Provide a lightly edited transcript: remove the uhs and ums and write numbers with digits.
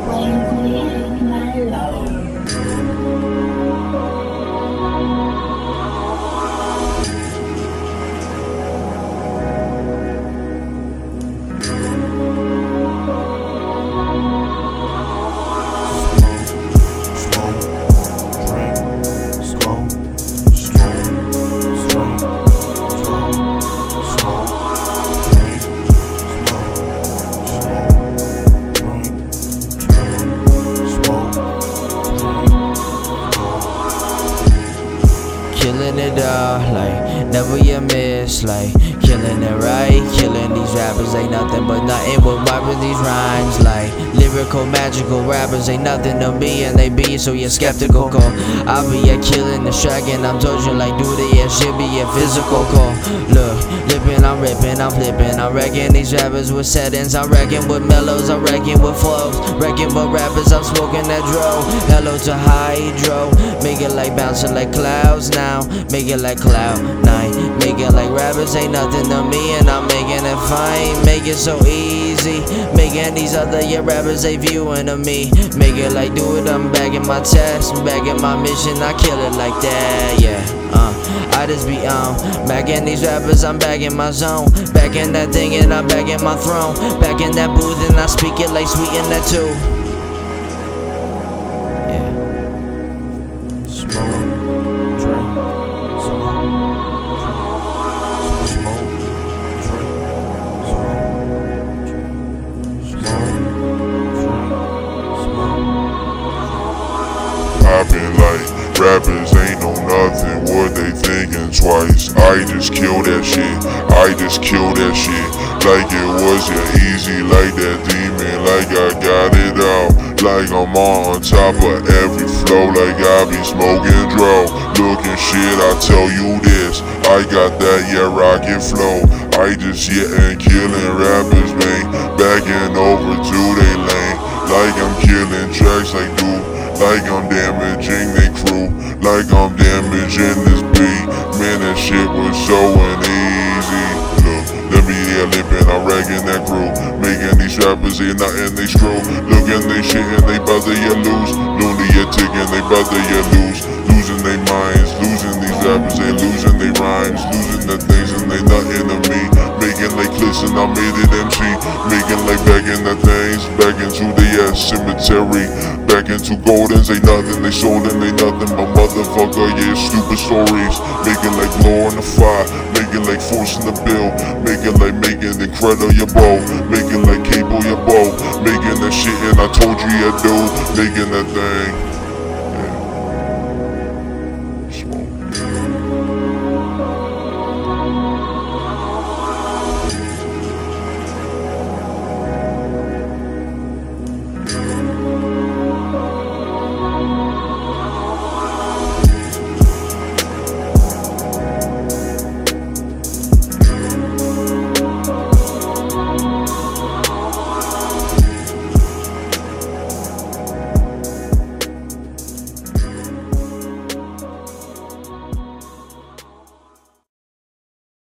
Waving mellow. Killing it all, like never you miss, like killing it right. Killing these rappers ain't nothing but nothing but wiping these rhymes, like lyrical, magical rappers ain't nothing to me, and they be so you're skeptical. Call I be a killing the track, and I'm told you like do the yeah, shit be a physical call. Look, lippin', I'm ripping, I'm flipping. I reckon these rappers with settings, I reckon with mellows, I reckon with flows, reckon with rappers, I'm smoking that dro. Hello to hydro, make it like bouncing like clouds now. Make it like Cloud9, make it like rappers ain't nothing to me, and I'm making it fine. Make it so easy, making these other rappers they viewing of me. Make it like do it, I'm back in my test, back in my mission, I kill it like that, yeah. I just be back in these rappers, I'm back in my zone, back in that thing, and I'm back in my throne, back in that booth, and I speak it like sweet in that too. Yeah. Smoke. Poppin' like rappers ain't no nothing, what they thinking twice. I just kill that shit, I just kill that shit. Like it was yeah easy, like that demon, like I got it out. Like I'm on top of every flow, like I be smoking dro. Looking shit, I tell you this, I got that yeah rocket flow. I just and killing rappers, man, backing over to they lane. Like I'm killing tracks like dude, like I'm damaging they crew, like I'm damaging this beat. Man, that shit was so easy. Look, let me hear lippin', I reckon that crew, making these rappers ain't nothing they screw. Looking they shit and they bout to get loose, lunatic and they bout to get loose. Losing they minds, losing these rappers, they losing they rhymes, losing the things and they nothing to me. Making like clips and I made it MC, making like back in the things, back into the cemetery. Back into Goldens, ain't nothing they sold and ain't nothing but motherfucker, yeah, stupid stories. Making like lore in the fire, making like forcing the bill, making incredible your bow, making like cable your bow, making that shit and I told you I do, making that thing.